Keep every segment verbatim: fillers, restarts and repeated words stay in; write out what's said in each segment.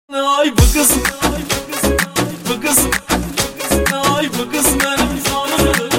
Ay bu kız, bu kız, ay bu kız benim canım.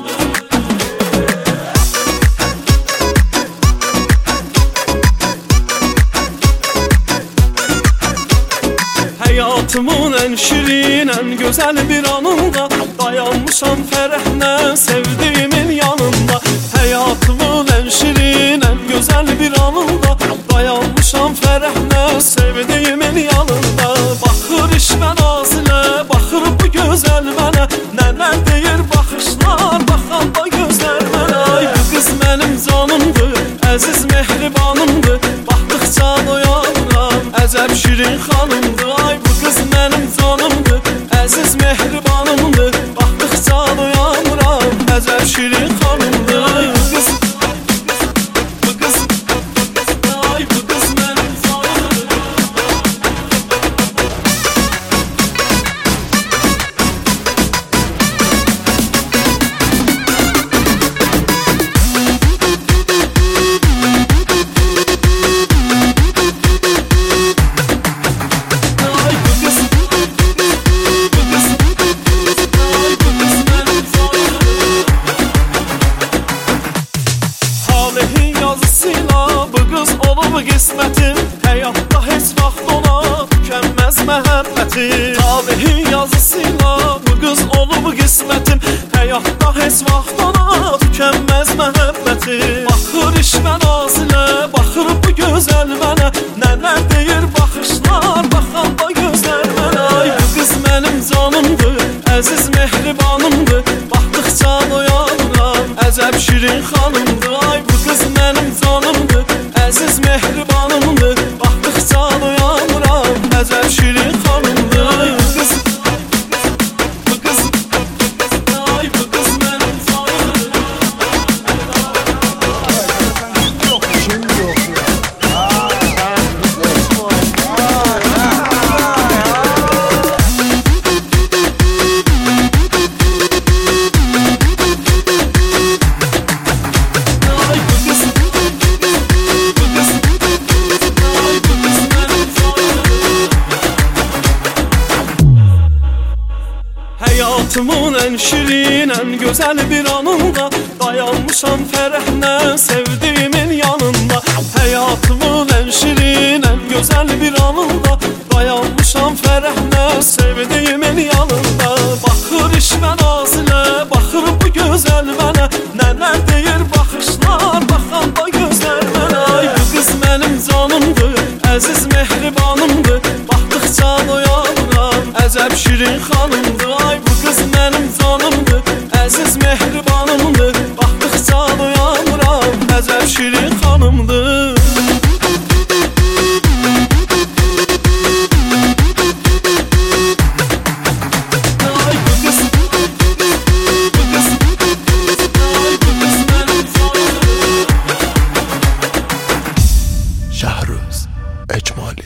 Hayatımın en şirin, en güzel bir anında dayanmışam ferahla sevdiğimin yanında. Hayatımın en şirin, en güzel bir anında dayanmışam ferahla sevdiğimin yanında. Bakır işmen ağzına, bakır bu güzel mənə, neler deyir bakışlar, bakan da gözler mənə. Ay bu kız benim canımdır, aziz mehribanımdır, baktıkça doyanıram, acəb şirin xanımdır. Ay bu kız benim canımdır, aziz mehribanımdır, baktıkça doyanıram, acəb şirin xanımdır. Ay bu kız, bu kız, ay bu kız benim canımdır. Qismətim həyatda heç vaxt ona tükənməz məhəbbətim. Talihin yazısıyla bu qız olub qismətim, həyatda heç vaxt ona tükənməz məhəbbətim. Baxır işmən ağzına, baxır bu gözəl mənə, nələr deyir baxışlar, baxan da gözlər mənə. Ay bu qız mənim canımdır, əziz mehribanımdır, baxdıqca doyanıram, əcəb şirin xanımdır. Ay bu qız mənim canımdır, aziz mehribanımdır, baktıkça doyanıram, əcəb şirin xanımdır. Ay bu kız, bu kız, ay bu kız benim canımdır. Yok, şimdi yok ya. Hayatımın en şirin, en güzel bir anında dayanmışam ferahla sevdiğimin yanında. Hayatımın en şirin, en güzel bir anında dayanmışam ferahla sevdiğimin yanında. Bakır işmen ağzına, bakır bu güzel mənə, neler deyir bakışlar, bakan da gözler mənə. Ay bu kız benim canımdır, aziz mehribanımdır, baktıkça doyanıram, əcəb şirin xanımdır. Ay bu kız benim canımdır, aziz mehribanımdır, baktıkça doyanıram, əcəb şirin xanımdır. Ay bu kız, bu kız, ay bu kız benim canımdır. Şahruz Ecmali.